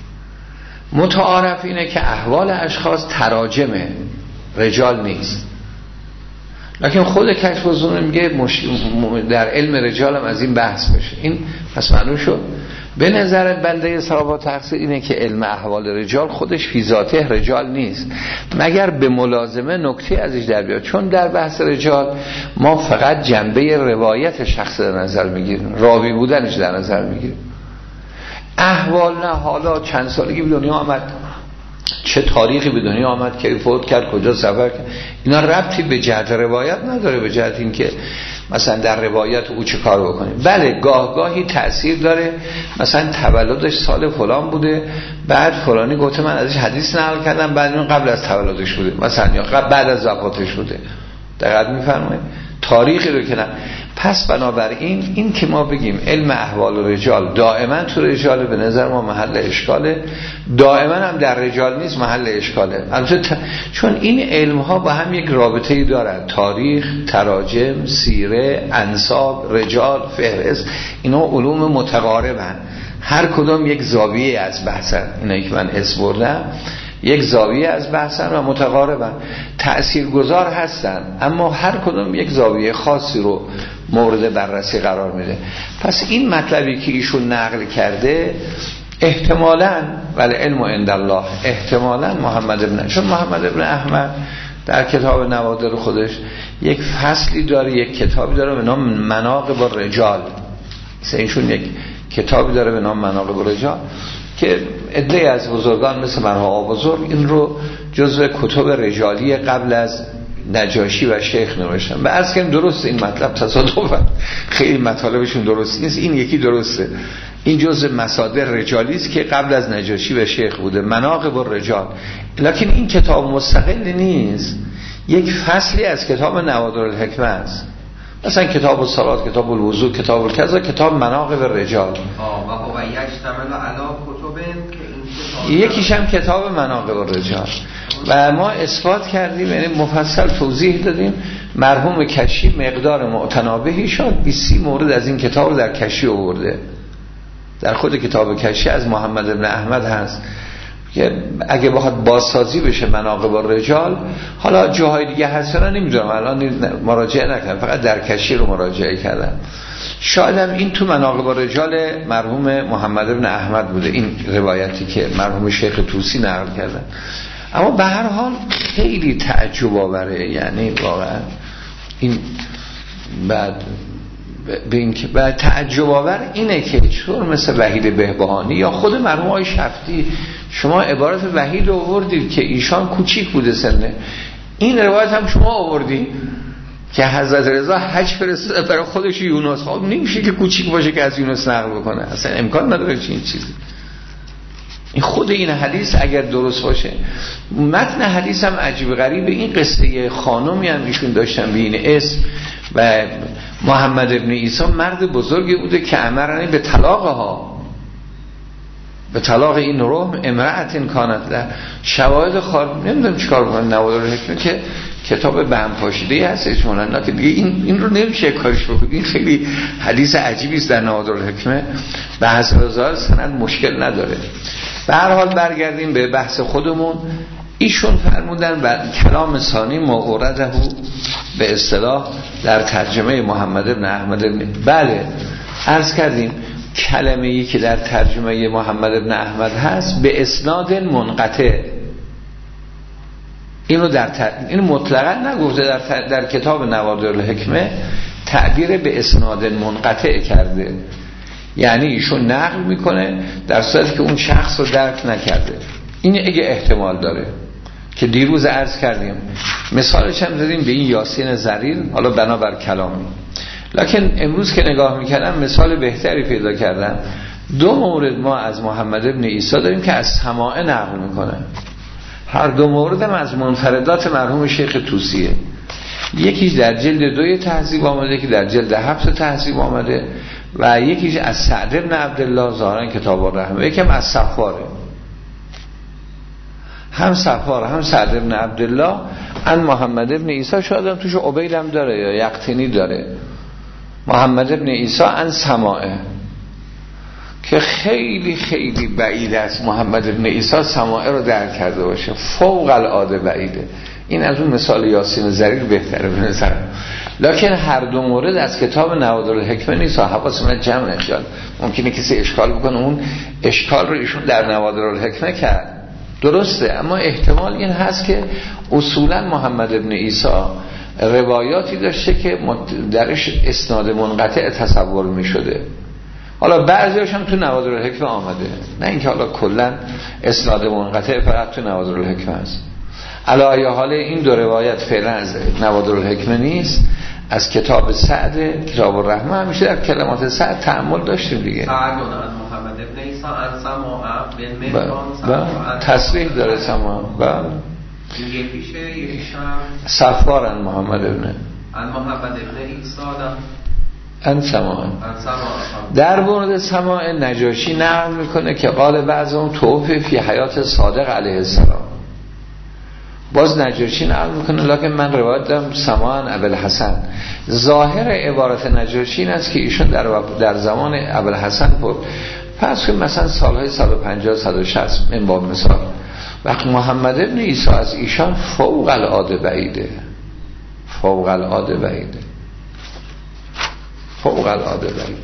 S1: متعارف اینه که احوال اشخاص تراجمه، رجال نیست. لکن خود کشف الظنون میگه مش... در علم رجال هم از این بحث بشه. این پس معنی شد به نظر بنده صواب و تقصیر اینه که علم احوال رجال خودش فی ذاته رجال نیست، مگر به ملازمه نکته ازش در بیاد. چون در بحث رجال ما فقط جنبه روایت شخص در نظر میگیریم، راوی بودنش در نظر میگیریم. احوال نه، حالا چند سالگی به دنیا آمد، چه تاریخی به دنیا آمد، که فوت کرد، کجا سفر کرد، اینا ربطی به جهت روایت نداره، به جهت این که مثلا در روایت او چه کار بکنیم. بله گاه گاهی تأثیر داره، مثلا تولدش سال فلان بوده، بعد فلانی گفته من ازش حدیث نقل کردم، بعد اون قبل از تولدش بوده مثلا، یا بعد از وفاتش بوده. دقیق میفرمایید تاریخی رو که نه. پس بنابراین این که ما بگیم علم احوال رجال دائما تو رجال، به نظر ما محل اشکاله، دائما هم در رجال نیست، محل اشکاله. البته ت... چون این علم ها با هم یک رابطه‌ای دارن، تاریخ، تراجم، سیره، انساب، رجال، فهرست، اینا علوم متقاربن، هر کدام یک زاویه از بحثن. اینایی که من اسم بردم یک زاویه از بحثن و متقاربن، تأثیرگذار هستن، اما هر کدوم یک زاویه خاصی رو مورد بررسی قرار میده. پس این مطلبی که ایشون نقل کرده احتمالاً ولی علم عند الله، احتمالاً محمد ابن، چون محمد ابن احمد در کتاب نوادر خودش یک فصلی داره، یک کتابی داره به نام مناقب الرجال. مثلا ایشون یک کتابی داره به نام مناقب الرجال که عده‌ای از بزرگان مثل مرحوم بزرگ این رو جزو کتب رجالی قبل از نجاشی و شیخ نوشتن و عرض کنم درست این مطلب تصادفاً خیلی مطالبشون درست نیست، این یکی درسته، این جزء مصادر رجالی است که قبل از نجاشی و شیخ بوده، مناقب الرجال. لکن این کتاب مستقل نیست، یک فصلی از کتاب نوادر الحکمه است، مثلا کتاب الصلات، کتاب الوضو، کتاب الکذا، کتاب مناقب الرجال.
S2: آه و هو یشتمل علی کتب که این
S1: یکیش هم کتاب مناقب الرجال و ما اثبات کردیم، یعنی مفصل توضیح دادیم. مرحوم کشی مقدار معتنابهی شد بیست مورد از این کتاب در کشی آورده، در خود کتاب کشی از محمد ابن احمد هست که اگه بخواد بازسازی بشه مناقب الرجال، حالا جاهای دیگه هست یا نمیدونم، الان مراجعه نکردم، فقط در کشی رو مراجعه کردم. شاید هم این تو مناقب الرجال مرحوم محمد ابن احمد بوده، این روایتی که مرحوم شیخ طوسی نقل کردن. اما به هر حال خیلی تعجب آوره، یعنی واقعا این بعد به این که بعد تعجب آور اینه که چطور مثل وحید بهبهانی یا خود مرحوم آقای شفتی شما عبارت وحید آوردید که ایشان کوچیک بوده سنه، این روایت هم شما آوردید که حضرت رضا حج فرستاده برای خودش یونس، خب نمیشه که کوچیک باشه که از یونس نقل بکنه، اصلا امکان نداره چنین چیزی. این خود این حدیث اگر درست باشه، متن حدیث هم عجیب غریبه. این قصه خانمی هم ایشون داشتن به این اسم و محمد ابن عیسی مرد بزرگی بوده که امرنی به طلاقها، به طلاق این روح امرأت کانت له. شواهد خار نمیدونم چیکار بکنن نوادر الحکمه که کتاب به هم پاشیده هست اجمالاً که دیگه این این رو نمیشه کارش بکنید. این خیلی حدیث عجیبی است در نوادر الحکمه، به حسب ظاهر سند مشکل نداره. به هر حال برگردیم به بحث خودمون. ایشون فرمودن و کلام ثانی مورده به اصطلاح در ترجمه محمد ابن احمد ابن، بله عرض کردیم کلمه‌ای که در ترجمه محمد ابن احمد هست به اسناد منقطع، اینو در تر... این مطلقاً نگفته، در, ت... در کتاب نوادر الحکمه تعبیر به اسناد منقطع کرده، یعنی ایشون نقل میکنه در صورتی که اون شخص رو درک نکرده. این اگه احتمال داره که دیروز عرض کردیم مثالش هم دادیم به این یاسین زریر، حالا بنابر کلامی. لکن امروز که نگاه میکردم مثال بهتری پیدا کردم. دو مورد ما از محمد ابن عیسی داریم که از سماع نقل میکنه، هر دو مورد هم از منفردات مرحوم شیخ طوسیه. یکیش در جلد دوی تهذیب آمده که در جلد هفت تهذیب آمده و یکیش از سعد ابن عبدالله ظاهرا کتاب الرحمه، یکم از صفاره، هم صفاره هم سعد ابن عبدالله ان محمد ابن عیسی، شاید هم توش عبید هم داره یا یقطینی داره، محمد ابن عیسی ان سماعه، که خیلی خیلی بعید است محمد ابن عیسی سماعه رو درک کرده باشه، فوق العاده بعیده. این از اون مثال یاسین زریر بهتره به نظرم. لکن هر دو مورد از کتاب نوادر الحکمه نیست، حواس من جمع نخیال، ممکنه کسی اشکال بکنه اون اشکال رو ایشون در نوادر الحکمه کرد، درسته، اما احتمال این هست که اصولا محمد ابن عیسی روایاتی داشته که درش اسناد منقطع تصور می شده. حالا بعضیش هم تو نوادر الحکمه آمده، نه اینکه حالا کلا اسناد منقطع فقط تو نوادر الحکمه است. علی حال این دو روایت فعلا از نوادر الحکمه نیست، از کتاب سعد، کتاب الرحمه. همیشه در کلمات سعد تأمل داشتیم دیگه.
S2: سعد محمد ابن عیسی عن سماع بن مهران،
S1: تصریح داره سماع. بله
S2: یه پیشه یه
S1: صفار عن محمد ابن
S2: عن محمد ابن عیسی
S1: ان سماع. در مورد سماع نجاشی نقل میکنه که قال بعضهم توفی فی حیات صادق علیه السلام. باز نجاشی نقل میکنه لکن من روایت دارم سماعن ابوالحسن. ظاهر عبارت نجاشی این است که ایشون در, در زمان ابوالحسن پر پس که مثلا سالهای صد و پنجاه صد و شصت من باب مثال، وقت محمد ابن عیسی از ایشان فوق العاده بعیده، فوق العاده بعیده، فوق العاده بعیده.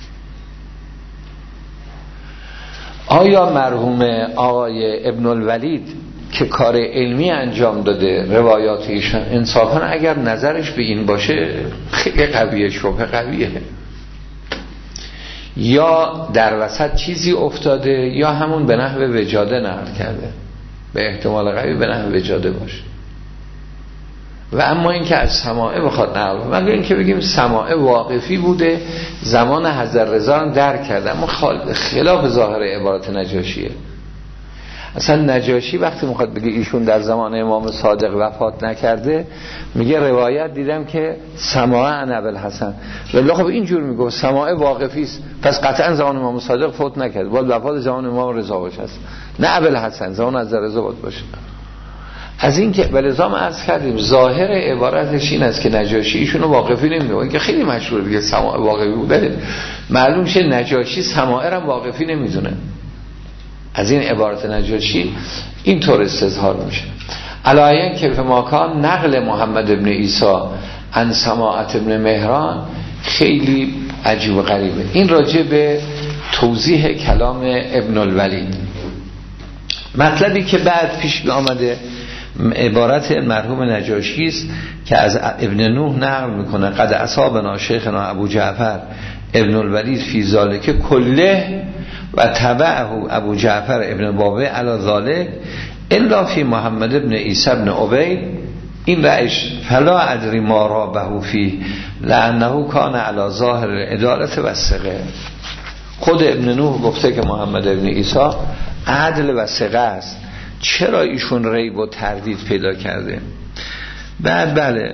S1: آیا مرحوم آقای ابن الولید که کار علمی انجام داده روایات ایشان انصافا اگر نظرش به این باشه خیلی قویه، شبه قویه. یا در وسط چیزی افتاده یا همون به نحو وجاده نقل کرده، به احتمال قوی به نحو وجاده باشه. و اما این که از سماعه بخواد نقل کنه، مگر این که بگیم سماعه واقفی بوده زمان حضرت رضا هم درک کرده، اما خلاف ظاهر عبارت نجاشیه. اصلا نجاشی وقتی میخواد بگه ایشون در زمان امام صادق وفات نکرده، میگه روایت دیدم که سماعه عن ابوالحسن، ولی خب اینجور میگه سماعه واقفی است، پس قطعا زمان امام صادق فوت نکرده، باید وفات زمان امام رضا باشه، نه ابوالحسن زمان حضرت رضا باید باشه. از این که بلزام عرض کردیم ظاهر عبارتش این است که نجاشی ایشونو واقفی نمیگه، این که خیلی مشهور دیگه سماعه واقفی بوده، معلوم شه نجاشی سماعه را واقفی نمیدونه. از این عبارت نجاشی این طور استظهار میشه. علایه که به ماکان نقل محمد ابن عیسی عن سماعت ابن مهران خیلی عجیب و غریبه. این راجع به توضیح کلام ابن الولید. مطلبی که بعد پیش آمده عبارت مرحوم نجاشی است که از ابن نوح نقل میکنه قد اصابنا شیخنا ابو جعفر ابن الولید فی ذالک کله و تبعه ابو جعفر ابن بابه علی ذالک الا فی محمد ابن عیسی ابن عبید این رأیش فلا ادری ما را بهو فی لانه کان علی ظاهر العدالت و ثقه. خود ابن نوح گفته که محمد ابن عیسی عدل و ثقه است، چرا ایشون ریب و تردید پیدا کرده؟ بعد بله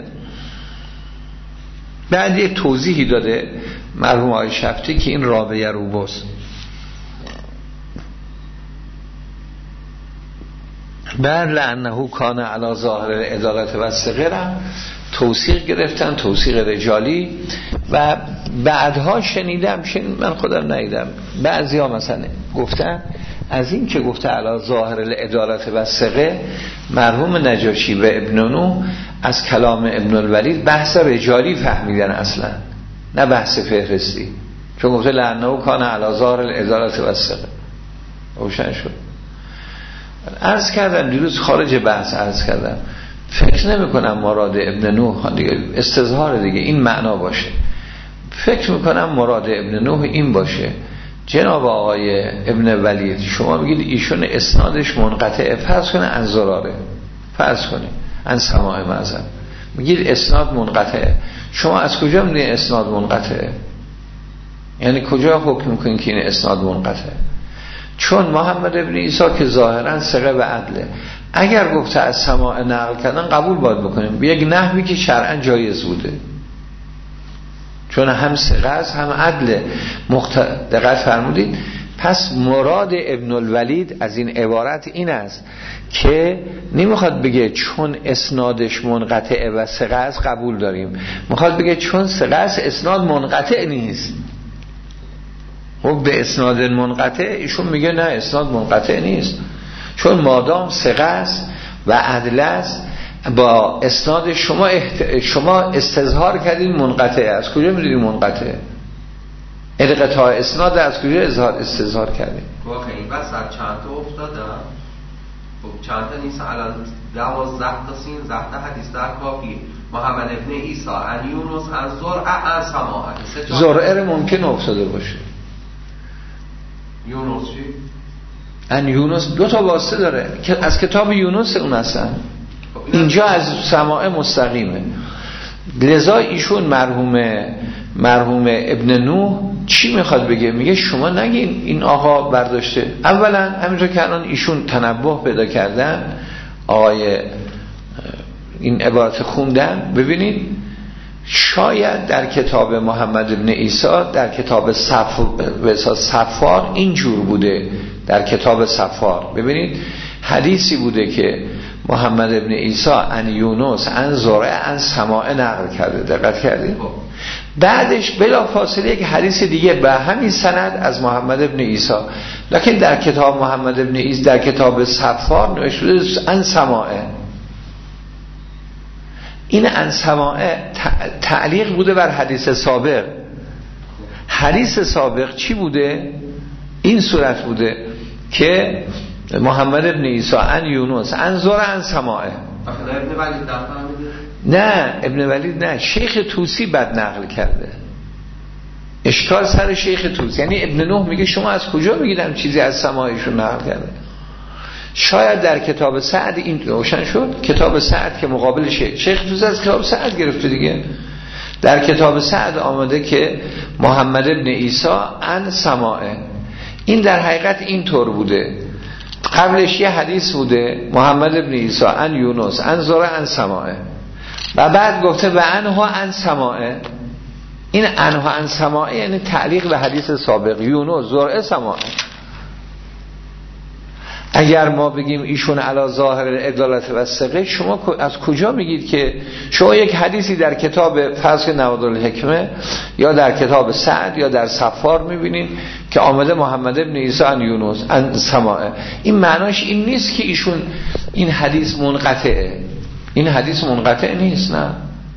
S1: بعد یک توضیحی داده مرحوم آقای شفتی که این رابعه روبوس بعد لعنه کان علی ظاهر عدالت و ثقه را توثیق گرفتن، توثیق رجالی. و بعدها شنیدم شنید من خودم ندیدم بعضی ها مثلا گفتن از این که گفته علی ظاهر العدالت و ثقه مرحوم نجاشی و ابن نوح از کلام ابن الولید بحث رجالی فهمیدن اصلا، نه بحث فهرستی، چون گفته لعنه کان علی ظاهر العدالت و ثقه. روشن شد. عرض کردم دیروز خارج بحث عرض کردم فکر نمی کنم مراد ابن نوح دیگه استظهار دیگه این معنا باشه، فکر میکنم مراد ابن نوح این باشه جناب آقای ابن ولید شما بگید ایشون اسنادش منقطعه، فرض کنه ان زراره، فرض کنه ان سماع معظم، میگید اسناد منقطعه، شما از کجا میدونید اسناد منقطعه؟ یعنی کجا حکم میکنید که این اسناد منقطعه؟ چون محمد ابن عیسی که ظاهرا ثقه و عدله، اگر گفته از سماع نقل کردن قبول باید بکنیم به یک نحوی که شرعا جایز بوده، چون هم ثقه است هم عدله. مخت... دقت فرمودید. پس مراد ابن الولید از این عبارت این است که نمیخواد بگه چون اسنادش منقطعه و ثقه است قبول داریم، میخواد بگه چون ثقه است اسناد منقطع نیست. خب به اسناد منقطع ایشون میگه نه اسناد منقطع نیست، چون مادام ثقه است و عدل است با اسناد شما احت... شما استظهار کردین منقطعه، از کجا میدونید منقطعه؟ انقطاع اسناد از کجا اظهار استظهار کردین؟
S2: واقعا این وسط چند تا افتاده، خب چند تا نیست، الان دوازده تا سیزده تا حدیث در کافی محمد ابن عیسی ان یونس ان زرع ان سماع.
S1: زرع ممکن افتاده باشه.
S2: یونس چی؟
S1: ان یونس دو تا واسطه داره که از کتاب یونس اون هستن، اینجا از سماع مستقیمه. لذا ایشون مرحوم مرحوم ابن نوح چی میخواد بگه؟ میگه شما نگین این آقا برداشته. اولا همینطور که الان ایشون تنبه پیدا کردن، آقای این عبارت خوندن، ببینید شاید در کتاب محمد ابن عیسی در کتاب صف صفار اینجور بوده، در کتاب صفار ببینید حدیثی بوده که محمد ابن عیسی ان یونس ان زرع ان سماع نقل کرده، دقت کردید؟ بعدش بلا فاصله یک حدیث دیگه به همین سند از محمد ابن عیسی، لکن در کتاب محمد ابن عیسی در کتاب صفار نوشته ان سماع. این ان سماع تعلیق بوده بر حدیث سابق. حدیث سابق چی بوده؟ این صورت بوده که محمد ابن عیسی ان یونس ان زرع ان سماع.
S2: ابن ولید
S1: نه ابن ولید نه، شیخ طوسی بد نقل کرده. اشکال سر شیخ توسی. یعنی ابن نوح میگه شما از کجا میگیدم چیزی از سماعشون نقل کرده؟ شاید در کتاب سعد این روشن شد. کتاب سعد که مقابل شیخ شیخ توسی از کتاب سعد گرفته دیگه. در کتاب سعد آمده که محمد ابن عیسی عن سماعه. این در حقیقت این طور بوده. قبلش یه حدیث بوده محمد ابن عیسی عن یونس عن زرع عن سماعه و بعد گفته و عنها عن سماعه. این عنها عن سماعه یعنی تعلیق به حدیث سابق یونس زرع سماعه. اگر ما بگیم ایشون علی ظاهر العدالت و ثقه، شما از کجا میگید که شما یک حدیثی در کتاب فصل نوادر الحکمه یا در کتاب سعد یا در صفار میبینید که آمده محمد ابن عیسی عن یونس عن سماعه؟ این معناش این نیست که ایشون این حدیث منقطعه. این حدیث منقطع نیست. نه،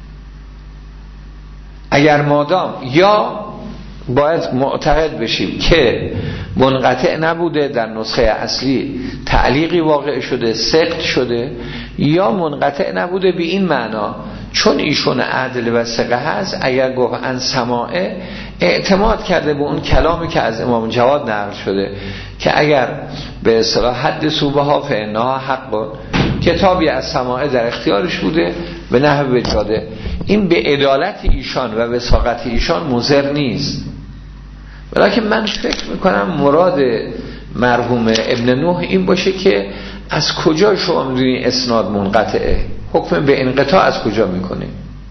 S1: اگر مادام یا باید معتقد بشیم که منقطع نبوده، در نسخه اصلی تعلیقی واقع شده، سقط شده، یا منقطع نبوده به این معنا چون ایشون عدل و ثقه هست، اگر گفت ان سماعه اعتماد کرده به اون کلامی که از امام جواد نقل شده که اگر به اصطلاح حد صوبه ها فانها حق، کتابی از سماعه در اختیارش بوده به نحو وجاده. این به عدالت ایشان و وثاقت ایشان مضر نیست. ولیکن من فکر میکنم مراد مرحوم ابن نوح این باشه که از کجا شما میدونی اسناد منقطعه، حکم به انقطاع از کجا میکنه؟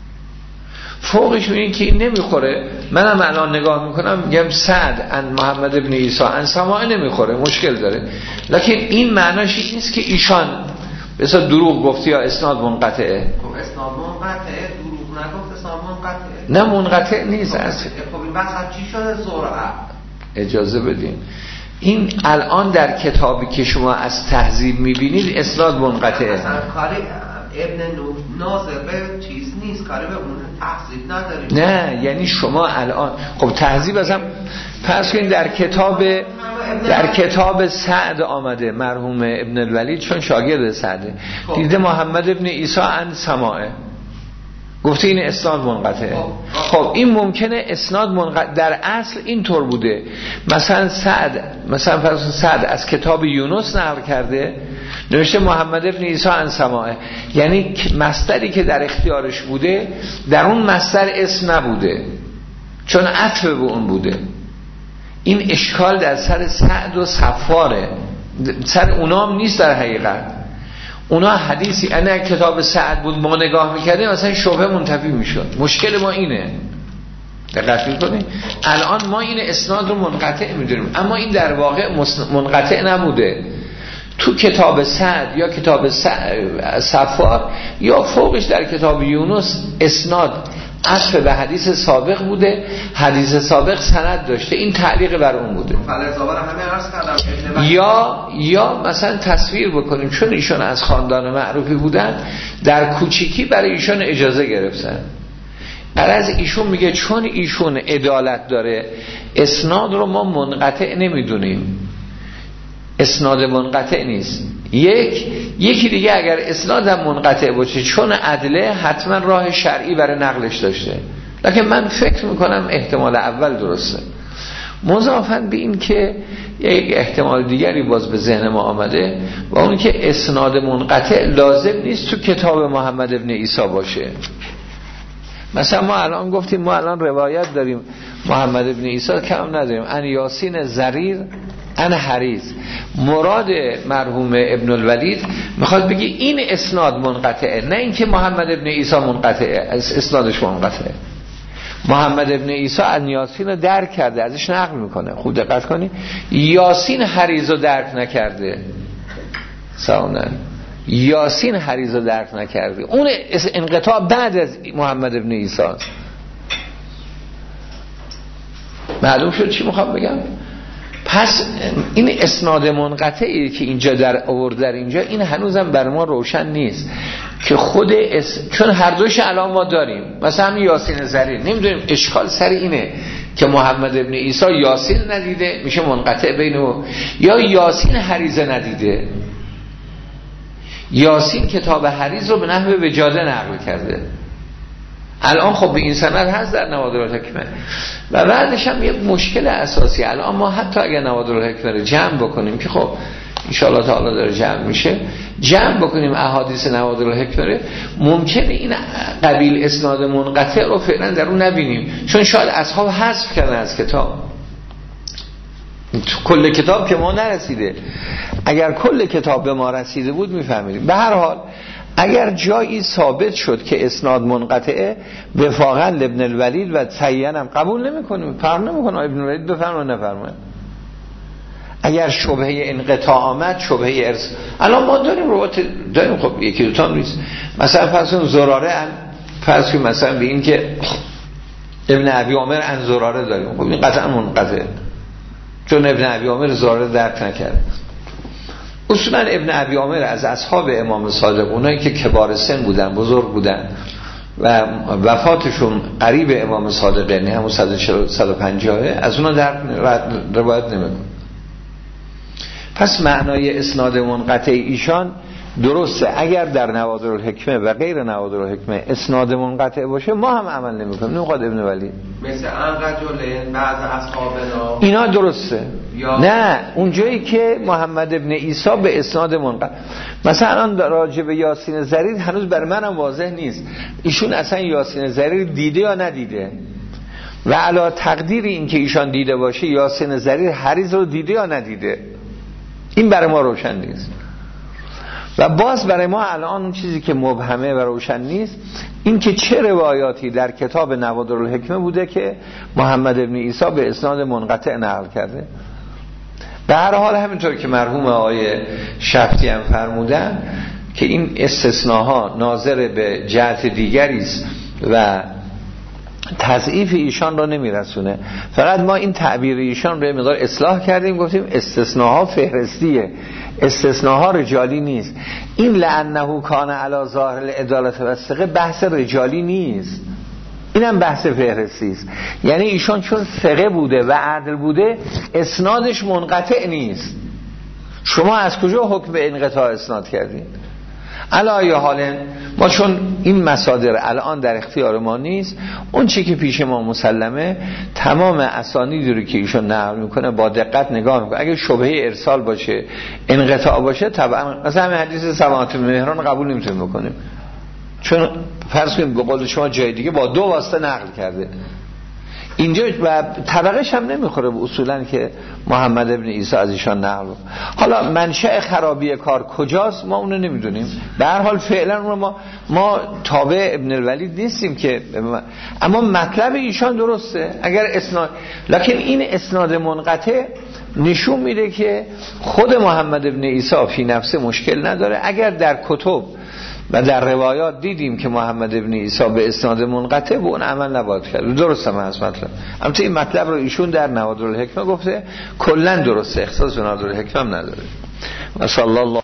S1: فوقش میگین که این نمیخوره. منم الان نگاه میکنم میگم سعد ان محمد ابن عیسی ان سماعه نمیخوره، مشکل داره. لکن این معناش این نیست که ایشان بسا دروغ گفتی یا اسناد منقطعه.
S2: خب اسناد منقطعه، دروغ نگفت، اسناد منقطعه.
S1: نه منقطع نیست. اصلا
S2: خب این بحث چی شده زرعه؟
S1: اجازه بدین. این الان در کتابی که شما از تهذیب میبینید اسناد منقطعه.
S2: اصلا کاری ابن نوح ناظر به چیز نیست، کاری به اون تهذیب نداریم.
S1: نه یعنی شما الان خب تهذیب ازم پس کنید در کتاب در کتاب سعد آمده مرحوم ابن الولید چون شاگرد سعده دیده محمد ابن عیسی عن سماعه، گفته این اسناد منقطعه. خب این ممکنه اسناد منقطع در اصل اینطور بوده. مثلا سعد مثلا فرض سعد از کتاب یونس نقل کرده نوشته محمد ابن عیسی عن سماعه، یعنی مصدری که در اختیارش بوده در اون مصدر اسم نبوده چون عطف به اون بوده. این اشکال در سر سعد و صفاره، سر اونام نیست در حقیقت. اونا حدیثی انا کتاب سعد بود ما نگاه میکردیم مثلا شبهه منتفی میشد. مشکل ما اینه، دقت میکنید الان ما این اسناد رو منقطع میدونیم اما این در واقع منقطع نبوده. تو کتاب سعد یا کتاب صفار یا فوقش در کتاب یونس اسناد عطف به حدیث سابق بوده، حدیث سابق سند داشته، این تعلیق بر اون بوده. یا یا مثلا تصویر بکنیم چون ایشون از خاندان معروفی بودن در کوچیکی برای ایشون اجازه گرفتن. غرض ایشون میگه چون ایشون عدالت داره اسناد رو ما منقطع نمیدونیم، اسناد منقطع نیست. یک یکی دیگه اگر اسناد هم منقطع باشه چون عدله حتما راه شرعی برای نقلش داشته. لکن من فکر میکنم احتمال اول درسته. مضافاً به این که یک احتمال دیگری باز به ذهن ما آمده و اون که اسناد منقطع لازم نیست تو کتاب محمد ابن عیسی باشه. مثلا ما الان گفتیم ما الان روایت داریم محمد ابن عیسی کم نداریم ان یاسین زریر ان حریز. مراد مرحوم ابن الولید میخواد بگی این اسناد منقطعه، نه اینکه محمد ابن عیسی منقطعه، اسنادش منقطعه. محمد ابن عیسی ان یاسین رو درک کرده ازش نقل میکنه. خوب دقت کنی یاسین حریز رو درک نکرده، ساونه یاسین حریز رو درک نکرده، اون انقطاع بعد از محمد ابن عیسی. معلوم شد چی میخوام بگم؟ پس این اسناد منقطعی که اینجا در آورد در اینجا این هنوزم بر ما روشن نیست که خود اس... چون هر دوش الان ما داریم مثلا همین یاسین زریر نمیدونیم. اشکال سر اینه که محمد ابن عیسی یاسین ندیده میشه منقطع بین او، یا یاسین حریزه ندیده. یاسین کتاب حریز رو به نحو وجاده نقل کرده. الان خب به این سند هست در نوادر الحکمه. و بعدش هم یک مشکل اساسی، الان ما حتی اگر نوادر الحکمه رو جمع بکنیم که خب ان شاء الله تعالی داره جمع میشه، جمع بکنیم احادیث نوادر الحکمه رو، ممکنه این قبیل اسناد منقطع رو فعلا در اون نبینیم، چون شاید اصحاب حذف کردن از کتاب، کل کتاب که ما نرسیده. اگر کل کتاب به ما رسیده بود میفهمیدیم. به هر حال اگر جایی ثابت شد که اسناد منقطعه، وفاقا لابن الولید و تعیینم قبول نمی‌کنیم، فرق نمی‌کنه ابن الولید بفرمایه نفرمایه. اگر شبهه انقطاع آمد، شبهه ارث، الان ما داریم روایت داریم، خب یکی دو تا نیست، مثلا فرض کن زراره ان فرض کن مثلا به این که ابن ابی عامر ان زراره داریم، خب این قطعا منقطعه، چون ابن ابی عامر زراره درک نکرده. اصولا ابن ابی عامر از اصحاب امام صادق، اونایی که کبار سن بودن، بزرگ بودن و وفاتشون قریب امام صادق، یعنی همون صد و پنجاه، از اونا در روایت نمیکنه. پس معنای اسناد منقطع ایشان درسته، اگر در نوادر الحکمه و غیر نوادر الحکمه اسناد منقطع باشه ما هم عمل نمیکنیم. نقاد ابن ولی
S2: مثل ان رجل بعض اصحابنا
S1: اینا درسته یا... نه اونجایی که محمد ابن عیسی به اسناد منقطع، مثلا راجع به یاسین زریر هنوز برای منم واضح نیست ایشون اصلا یاسین زریر دیده یا ندیده، و علی تقدیر این که ایشان دیده باشه یاسین زریر حریز رو دیده یا ندیده، این برای ما روشن نیست. و باز برای ما الان اون چیزی که مبهمه و روشن نیست این که چه روایاتی در کتاب نوادر الحکمه بوده که محمد ابن عیسی به اسناد منقطع نقل کرده. به هر حال همینطور که مرحوم آقای شفتی هم فرمودن که این استثناها ناظر به جهت دیگری است و تضعیف ایشان را نمیرسونه. فقط ما این تعبیر ایشان رو مقدار اصلاح کردیم، گفتیم استثناها فهرستیه، استثناها رجالی نیست. این لعنه کان علی ظاهر العدالت و ثقه بحث رجالی نیست، اینم بحث فهرستی است. یعنی ایشان چون ثقه بوده و عدل بوده اسنادش منقطع نیست. شما از کجا حکم به انقطاع اسناد کردید؟ علی حال ما چون این مصادر الان در اختیار ما نیست، اون چی که پیش ما مسلمه تمام اسانیدی رو که ایشون نقل میکنه با دقت نگاه میکنه. اگه شبهه ارسال باشه، انقطاع باشه، طبعا مثلا همین حدیث سبعات مهران قبول نمیتونیم بکنیم، چون فرض کنیم به قول شما جای دیگه با دو واسطه نقل کرده، اینجا و طبقش هم نمیخوره به اصولا که محمد ابن عیسی از ایشان نقل. حالا منشأ خرابی کار کجاست ما اونو نمیدونیم. به هر حال فعلا اونو ما ما تابع ابن الولید نیستیم که، اما مطلب ایشان درسته. اگر اسناد، لکن این اسناد منقطع نشون میده که خود محمد ابن عیسی فی نفسه مشکل نداره. اگر در کتب و در روایات دیدیم که محمد ابن عیسی به اسناد منقطع، به اون عمل نباید کرد. درسته من از مطلب، اما این مطلب رو ایشون در نوادر الحکمه گفته، کلا درسته، اختصاص به نوادر الحکمه هم نداره. و صلی الله